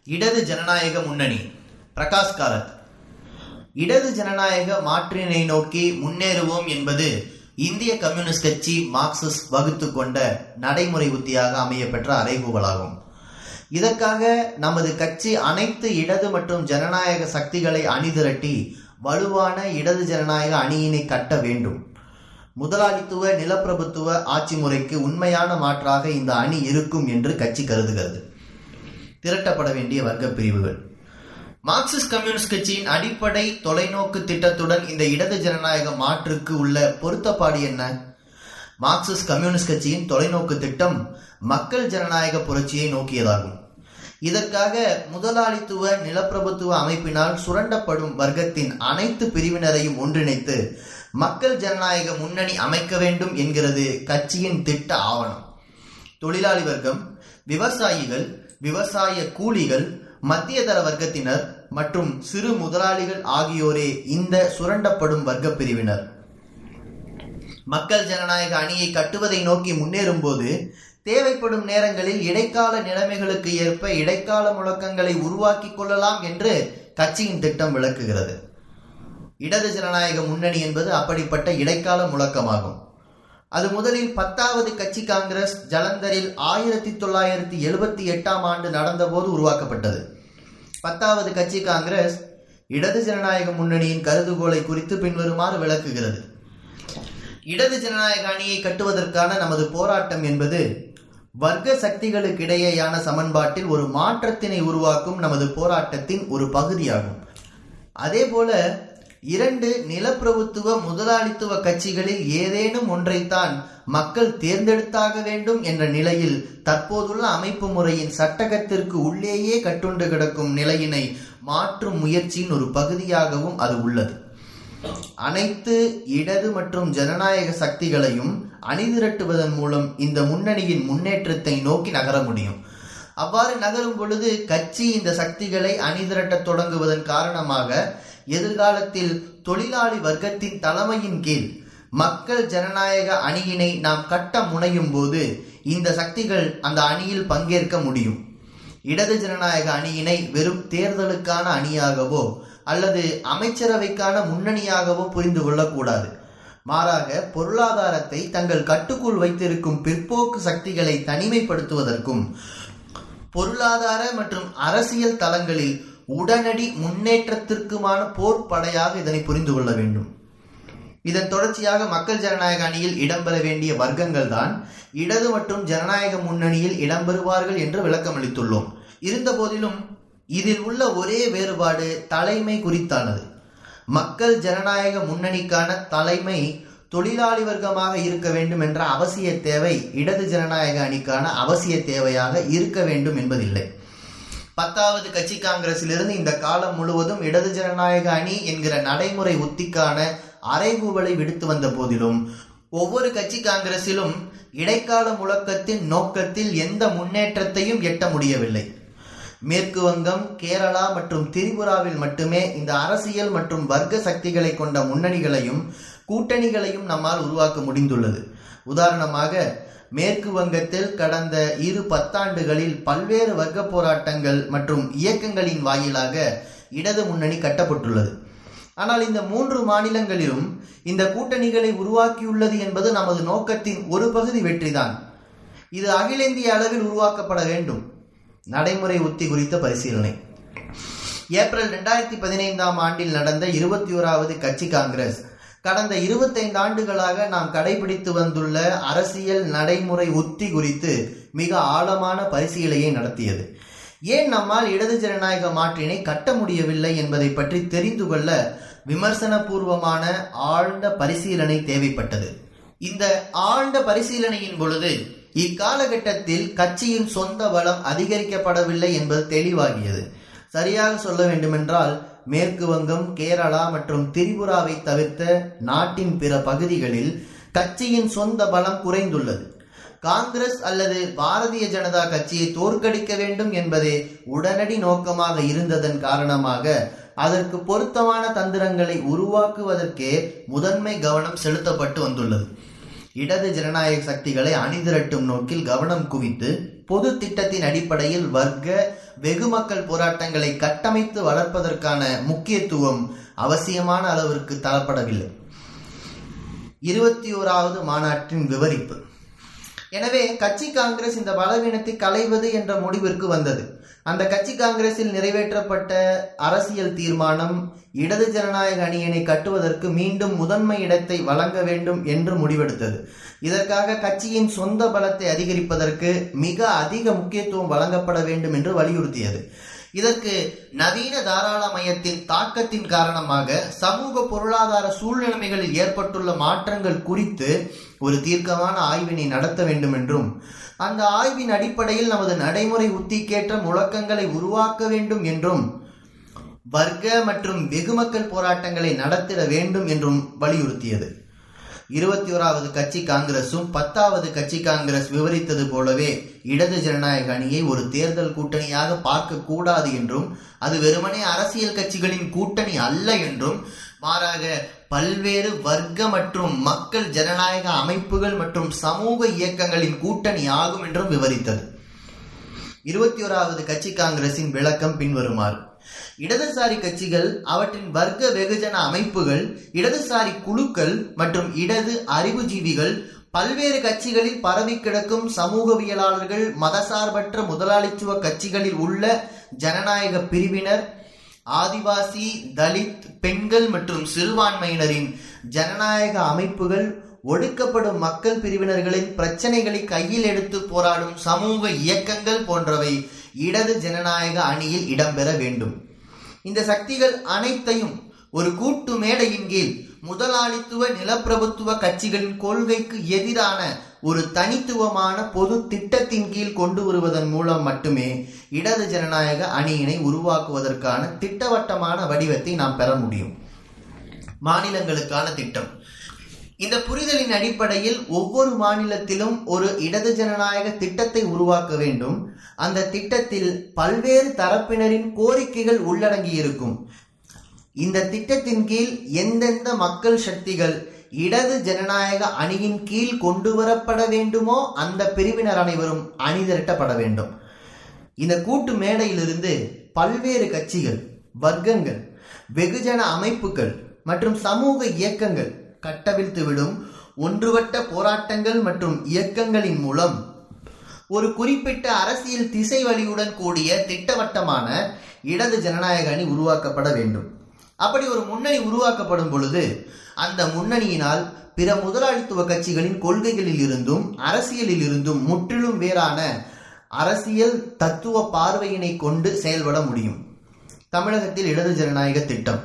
இடது ஜனநாயக முன்னணி பிரகாஷ் காரத். இடது ஜனநாயக மாற்றினை நோக்கி முன்னேறுவோம் என்பது இந்திய கம்யூனிஸ்ட் கட்சி மார்க்சிஸ்ட் வகுத்து கொண்ட நடைமுறை உத்தியாக அமையப்பெற்ற அறைகூவலாகும். இதற்காக நமது கட்சி அனைத்து இடது மற்றும் ஜனநாயக சக்திகளை அணிதிரட்டி வலுவான இடது ஜனநாயக அணியினை கட்ட வேண்டும். முதலாளித்துவ நிலப்பிரபுத்துவ ஆட்சி முறைக்கு உண்மையான மாற்றாக இந்த அணி இருக்கும் என்று கட்சி கருதுகிறது. திரட்டப்பட வேண்டிய வர்க்க பிரிவுகள். மார்க்சிஸ்ட் கம்யூனிஸ்ட் கட்சியின் அடிப்படை தொலைநோக்கு திட்டத்துடன் இந்த இடது ஜனநாயக மாற்றுக்கு உள்ள பொருத்தப்பாடு என்ன? மார்க்சிஸ்ட் கம்யூனிஸ்ட் கட்சியின் தொலைநோக்கு திட்டம் மக்கள் ஜனநாயக புரட்சியை நோக்கியதாகும். இதற்காக முதலாளித்துவ நிலப்பிரபுத்துவ அமைப்பினால் சுரண்டப்படும் வர்க்கத்தின் அனைத்து பிரிவினரையும் ஒன்றிணைத்து மக்கள் ஜனநாயக முன்னணி அமைக்க வேண்டும் என்கிறது கட்சியின் திட்ட ஆவணம். தொழிலாளி வர்க்கம், விவசாயிகள், விவசாய கூலிகள், மத்தியதர வர்க்கத்தினர் மற்றும் சிறு முதலாளிகள் ஆகியோரே இந்த சுரண்டப்படும் வர்க்க பிரிவினர். மக்கள் ஜனநாயக அணியை கட்டுவதை நோக்கி முன்னேறும் போது தேவைப்படும் நேரங்களில் இடைக்கால நிலைமைகளுக்கு ஏற்ப இடைக்கால முழக்கங்களை உருவாக்கி கொள்ளலாம் என்று கட்சியின் திட்டம் விளக்குகிறது. இடது ஜனநாயக முன்னணி என்பது அப்படிப்பட்ட இடைக்கால முழக்கமாகும். அது முதலில் 10வது கட்சி காங்கிரஸ் ஜலந்தரில் 1978ஆம் ஆண்டு நடந்தபோது உருவாக்கப்பட்டது. 10வது கட்சி காங்கிரஸ் இடது ஜனநாயக முன்னணியின் கருதுகோளை குறித்து பின்வருமாறு விளக்குகிறது. இடது ஜனநாயக அணியை கட்டுவதற்கான நமது போராட்டம் என்பது வர்க்க சக்திகளுக்கிடையேயான சமன்பாட்டில் ஒரு மாற்றத்தினை உருவாக்கும் நமது போராட்டத்தின் ஒரு பகுதியாகும். அதேபோல இரண்டு நிலப்பிரபுத்துவ முதலாளித்துவ கட்சிகளில் ஏதேனும் ஒன்றைத்தான் மக்கள் தேர்ந்தெடுத்தாக வேண்டும் என்ற நிலையில் தற்போதுள்ள அமைப்பு முறையின் சட்டகத்திற்கு உள்ளேயே கட்டுண்டு கிடக்கும் நிலையினை மாற்றும் முயற்சியின் ஒரு பகுதியாகவும் அது உள்ளது. அனைத்து இடது மற்றும் ஜனநாயக சக்திகளையும் அணிதிரட்டுவதன் மூலம் இந்த முன்னணியின் முன்னேற்றத்தை நோக்கி நகர முடியும். அவ்வாறு நகரும் பொழுது கட்சி இந்த சக்திகளை அணிதிரட்ட தொடங்குவதன் காரணமாக எதிர்காலத்தில் தொழிலாளி வர்க்கத்தின் தலைமையின் கீழ் மக்கள் ஜனநாயக அணியினை நாம் கட்ட முனையும் போது இந்த சக்திகள் அந்த அணியில் பங்கேற்க முடியும். இடது ஜனநாயக அணியினை வெறும் தேர்தலுக்கான அணியாகவோ அல்லது அமைச்சரவைக்கான முன்னணியாகவோ புரிந்து கொள்ளக்கூடாது. மாறாக பொருளாதாரத்தை தங்கள் கட்டுக்குள் வைத்திருக்கும் பிற்போக்கு சக்திகளை தனிமைப்படுத்துவதற்கும் பொருளாதார மற்றும் அரசியல் தளங்களில் உடனடி முன்னேற்றத்திற்குமான போர் படையாக இதனை புரிந்து கொள்ள வேண்டும். இதன் தொடர்ச்சியாக மக்கள் ஜனநாயக அணியில் இடம்பெற வேண்டிய வர்க்கங்கள் தான் இடது மற்றும் ஜனநாயக முன்னணியில் இடம்பெறுவார்கள் என்று விளக்கம் அளித்துள்ளோம். இருந்த போதிலும் இதில் உள்ள ஒரே வேறுபாடு தலைமை குறித்தானது. மக்கள் ஜனநாயக முன்னணிக்கான தலைமை தொழிலாளி வர்க்கமாக இருக்க வேண்டும் என்ற அவசிய தேவை இடது ஜனநாயக அணிக்கான அவசிய தேவையாக இருக்க வேண்டும் என்பதில்லை. 10வது கட்சி காங்கிரசிலிருந்து இந்த காலம் முழுவதும் இடது ஜனநாயக அணி என்கிற நடைமுறை உத்திக்கான அறைகூவலை விடுத்து வந்த போதிலும் ஒவ்வொரு கட்சி காங்கிரசிலும் இடைக்கால முழக்கத்தின் நோக்கத்தில் எந்த முன்னேற்றத்தையும் எட்ட முடியவில்லை. மேற்கு வங்கம், கேரளா மற்றும் திரிபுராவில் மட்டுமே இந்த அரசியல் மற்றும் வர்க்க சக்திகளை கொண்ட முன்னணிகளையும் கூட்டணிகளையும் நம்மால் உருவாக்க முடிந்துள்ளது. உதாரணமாக மேற்கு வங்கத்தில் கடந்த 2 பத்தாண்டுகளில் பல்வேறு வர்க்க போராட்டங்கள் மற்றும் இயக்கங்களின் வாயிலாக இடது முன்னணி கட்டப்பட்டுள்ளது. ஆனால் இந்த 3 மாநிலங்களிலும் இந்த கூட்டணிகளை உருவாக்கியுள்ளது என்பது நமது நோக்கத்தின் ஒரு பகுதி வெற்றிதான். இது அகில இந்திய அளவில் உருவாக்கப்பட வேண்டும். நடைமுறை உத்தி குறித்த பரிசீலனை. ஏப்ரல் 2015ஆம் ஆண்டில் நடந்த 21வது கட்சி காங்கிரஸ் கடந்த 25 ஆண்டுகளாக நாம் கடைபிடித்து வந்துள்ள அரசியல் நடைமுறை உத்தி குறித்து மிக ஆழமான பரிசீலனையை நடத்தியது. ஏன் நம்மால் இடது ஜனநாயக மாற்றினை கட்ட முடியவில்லை என்பதை பற்றி தெரிந்து கொள்ள விமர்சன பூர்வமான ஆழ்ந்த பரிசீலனை தேவைப்பட்டது. இந்த ஆழ்ந்த பரிசீலனையின் பொழுது இக்காலகட்டத்தில் கட்சியின் சொந்த பலம் அதிகரிக்கப்படவில்லை என்பது தெளிவாகியது. சரியாக சொல்ல வேண்டுமென்றால் மேற்கு வங்கம், கேரளா மற்றும் திரிபுராவை தவிர்த்த நாட்டின் பிற பகுதிகளில் கட்சியின் சொந்த பலம் குறைந்துள்ளது. காங்கிரஸ் அல்லது பாரதிய ஜனதா கட்சியை தோற்கடிக்க வேண்டும் என்பதே உடனடி நோக்கமாக இருந்ததன் காரணமாக அதற்கு பொருத்தமான தந்திரங்களை உருவாக்குவதற்கே முதன்மை கவனம் செலுத்தப்பட்டு வந்துள்ளது. இடது ஜனநாயக சக்திகளை அணிதிரட்டும் நோக்கில் கவனம் குவித்து பொது திட்டத்தின் அடிப்படையில் வர்க்க வெகு மக்கள் போராட்டங்களை கட்டமைத்து வளர்ப்பதற்கான முக்கியத்துவம் அவசியமான அளவிற்கு தரப்படவில்லை. 21வது மாநாட்டின் விவரிப்பு. எனவே கட்சி காங்கிரஸ் இந்த பலவீனத்தை களைவது என்ற முடிவிற்கு வந்தது. அந்த கட்சி காங்கிரஸில் நிறைவேற்றப்பட்ட அரசியல் தீர்மானம் இடது ஜனநாயக அணியினை கட்டுவதற்கு மீண்டும் முதன்மை இடத்தை வழங்க வேண்டும் என்று முடிவெடுத்தது. இதற்காக கட்சியின் சொந்த பலத்தை அதிகரிப்பதற்கு மிக அதிக முக்கியத்துவம் வழங்கப்பட வேண்டும் என்று வலியுறுத்தியது. இதற்கு நவீன தாராளமயத்தின் தாக்கத்தின் காரணமாக சமூக பொருளாதார சூழ்நிலைகளில் ஏற்பட்டுள்ள மாற்றங்கள் குறித்து ஒரு தீர்க்கமான ஆய்வினை நடத்த வேண்டும் என்றும், அந்த ஆய்வின் அடிப்படையில் நமது நடைமுறை உத்திக்கேற்ற முழக்கங்களை உருவாக்க வேண்டும் என்றும், வர்க்க மற்றும் வெகுமக்கள் போராட்டங்களை நடத்திட வேண்டும் என்றும் வலியுறுத்தியது. 21வது கட்சி காங்கிரசும் 10வது கட்சி காங்கிரஸ் விவரித்தது போலவே இடது ஜனநாயக அணியை ஒரு தேர்தல் கூட்டணியாக பார்க்க கூடாது என்றும், அது வெறுமனே அரசியல் கட்சிகளின் கூட்டணி அல்ல என்றும், மாறாக பல்வேறு வர்க்க மற்றும் மக்கள் ஜனநாயக அமைப்புகள் மற்றும் சமூக இயக்கங்களின் கூட்டணி ஆகும் என்றும் விவரித்தது. 21வது கட்சி காங்கிரசின் விளக்கம் பின்வருமாறு. இடதுசாரி கட்சிகள், அவற்றின் வர்க்க வெகுஜன அமைப்புகள், இடதுசாரி குழுக்கள் மற்றும் இடது அறிவுஜீவிகள், பல்வேறு கட்சிகளில் பரவி கிடக்கும் சமூகவியலாளர்கள், மதசார்பற்ற முதலாளித்துவ கட்சிகளில் உள்ள ஜனநாயக பிரிவினர், ஆதிவாசி, தலித், பெண்கள் மற்றும் சிறுபான்மையினரின் ஜனநாயக அமைப்புகள், ஒடுக்கப்படும் மக்கள் பிரிவினர்களின் பிரச்சனைகளை கையில் எடுத்து போராடும் சமூக இயக்கங்கள் போன்றவை இடது ஜனநாயக அணியில் இடம்பெற வேண்டும். இந்த சக்திகள் அனைத்தையும் ஒரு கூட்டு மேடையின் கீழ் முதலாளித்துவ நிலப்பிரபுத்துவ கட்சிகளின் கொள்கைக்கு எதிரான ஒரு தனித்துவமான பொது திட்டத்தின் கீழ் கொண்டு வருவதன் மூலம் மட்டுமே இடது ஜனநாயக அணியினை உருவாக்குவதற்கான திட்டவட்டமான வடிவத்தை நாம் பெற முடியும். மாநிலங்களுக்கான திட்டம். இந்த புரிதலின் அடிப்படையில் ஒவ்வொரு மாநிலத்திலும் ஒரு இடது ஜனநாயக திட்டத்தை உருவாக்க வேண்டும். அந்த திட்டத்தில் பல்வேறு தரப்பினரின் கோரிக்கைகள் உள்ளடங்கி இருக்கும். இந்த திட்டத்தின் கீழ் எந்தெந்த மக்கள் சக்திகள் இடது ஜனநாயக அணியின் கீழ் கொண்டு வரப்பட வேண்டுமோ அந்த பிரிவினர் அனைவரும் அணிதிரட்டப்பட வேண்டும். இந்த கூட்டு மேடையிலிருந்து பல்வேறு கட்சிகள், வர்க்கங்கள், வெகுஜன அமைப்புகள் மற்றும் சமூக இயக்கங்கள் கட்டவிழ்த்துவிடும் ஒன்றுபட்ட போராட்டங்கள் மற்றும் இயக்கங்களின் மூலம் ஒரு குறிப்பிட்ட அரசியல் திசை வழியுடன் கூடிய திட்டவட்டமான இடது ஜனநாயக அணி உருவாக்கப்பட வேண்டும். அப்படி ஒரு முன்னணி உருவாக்கப்படும் பொழுது அந்த முன்னணியினால் பிற முதலாளித்துவ கட்சிகளின் கொள்கைகளில் இருந்தும் அரசியலில் இருந்தும் முற்றிலும் வேறான அரசியல் தத்துவ பார்வையினை கொண்டு செயல்பட முடியும். தமிழகத்தில் இடது ஜனநாயக திட்டம்.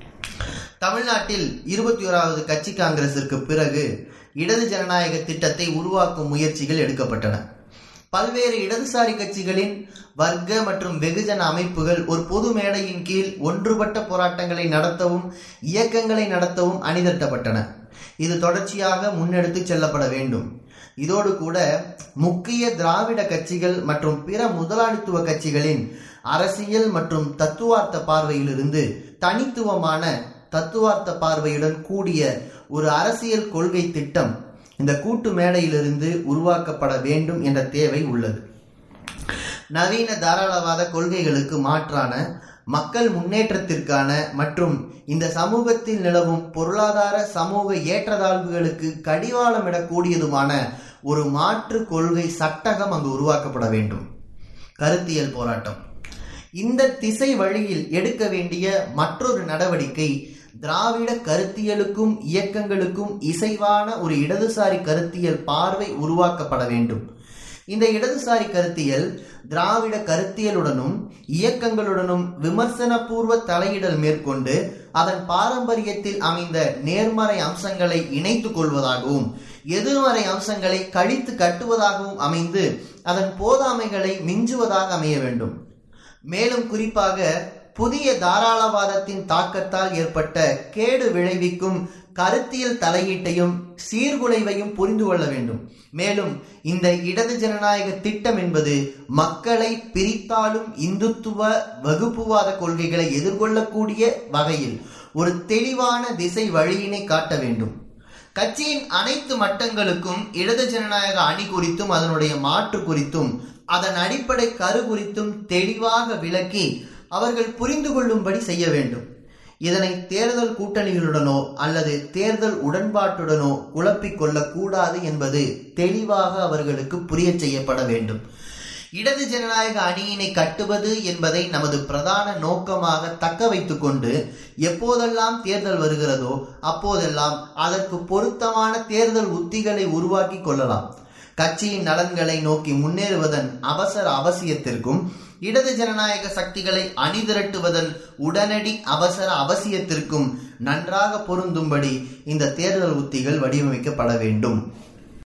தமிழ்நாட்டில் 21வது கட்சி காங்கிரசிற்கு பிறகு இடது ஜனநாயக திட்டத்தை உருவாக்கும் முயற்சிகள் எடுக்கப்பட்டன. பல்வேறு இடதுசாரி கட்சிகளின் வர்க்க மற்றும் வெகுஜன அமைப்புகள் ஒரு பொது மேடையின் கீழ் ஒன்றுபட்ட போராட்டங்களை நடத்தவும் இயக்கங்களை நடத்தவும் அணிதிரட்டப்பட்டன. இது தொடர்ச்சியாக முன்னெடுத்து செல்லப்பட வேண்டும். இதோடு கூட முக்கிய திராவிட கட்சிகள் மற்றும் பிற முதலாளித்துவ கட்சிகளின் அரசியல் மற்றும் தத்துவார்த்த பார்வையிலிருந்து தனித்துவமான தத்துவார்த்த பார்வையுடன் கூடிய ஒரு அரசியல் கொள்கை திட்டம் இந்த கூட்டு மேடையிலிருந்து உருவாக்கப்பட வேண்டும் என்ற தேவை உள்ளது. நவீன தாராளவாத கொள்கைகளுக்கு மாற்றான மக்கள் முன்னேற்றத்திற்கான மற்றும் இந்த சமூகத்தில் நிலவும் பொருளாதார சமூக ஏற்றத்தாழ்வுகளுக்கு கடிவாளமிடக்கூடியதுமான ஒரு மாற்று கொள்கை சட்டகம் அங்கு உருவாக்கப்பட வேண்டும். கருத்தியல் போராட்டம். இந்த திசை வழியில் எடுக்க வேண்டிய மற்றொரு நடவடிக்கை திராவிட கருத்தியலுக்கும் இயக்கங்களுக்கும் இசைவான ஒரு இடதுசாரி கருத்தியல் பார்வை உருவாக்கப்பட வேண்டும். இந்த இடதுசாரி கருத்தியல் திராவிட கருத்தியலுடனும் இயக்கங்களுடனும் விமர்சன பூர்வ தலையிடல் மேற்கொண்டு அதன் பாரம்பரியத்தில் அமைந்த நேர்மறை அம்சங்களை இணைத்துக் கொள்வதாகவும் எதிர்மறை அம்சங்களை கழித்து கட்டுவதாகவும் அமைந்து அதன் போதாமைகளை மிஞ்சுவதாக அமைய வேண்டும். மேலும் குறிப்பாக புதிய தாராளவாதத்தின் தாக்கத்தால் ஏற்பட்ட கேடு விளைவிக்கும் கருத்தியல் தலையீட்டையும் சீர்குலைவையும் புரிந்து கொள்ள வேண்டும். மேலும் இந்த இடது ஜனநாயக திட்டம் என்பது மக்களை பிரித்தாலும் இந்துத்துவ வகுப்புவாத கொள்கைகளை எதிர்கொள்ளக்கூடிய வகையில் ஒரு தெளிவான திசை வழியினை காட்ட வேண்டும். கட்சியின் அனைத்து மட்டங்களுக்கும் இடது ஜனநாயக அணி குறித்தும் அதனுடைய மாற்று குறித்தும் அதன் அடிப்படை கரு குறித்தும் தெளிவாக விளக்கி அவர்கள் புரிந்து கொள்ளும்படி செய்ய வேண்டும். இதனை தேர்தல் கூட்டணிகளுடனோ அல்லது தேர்தல் உடன்பாட்டுடனோ குழப்பிக் கொள்ளக்கூடாது என்பது தெளிவாக அவர்களுக்கு புரிய செய்யப்பட வேண்டும். இடது ஜனநாயக அணியினை கட்டுவது என்பதை நமது பிரதான நோக்கமாக தக்க வைத்துக் கொண்டு எப்போதெல்லாம் தேர்தல் வருகிறதோ அப்போதெல்லாம் அதற்கு பொருத்தமான தேர்தல் உத்திகளை உருவாக்கி கொள்ளலாம். கட்சியின் நலன்களை நோக்கி முன்னேறுவதன் அவசர அவசியத்திற்கும் இடது ஜனநாயக சக்திகளை அணிதிரட்டுவதன் உடனடி அவசர அவசியத்திற்கும் நன்றாக பொருந்தும்படி இந்த தேர்தல் உத்திகள் வடிவமைக்கப்பட வேண்டும்.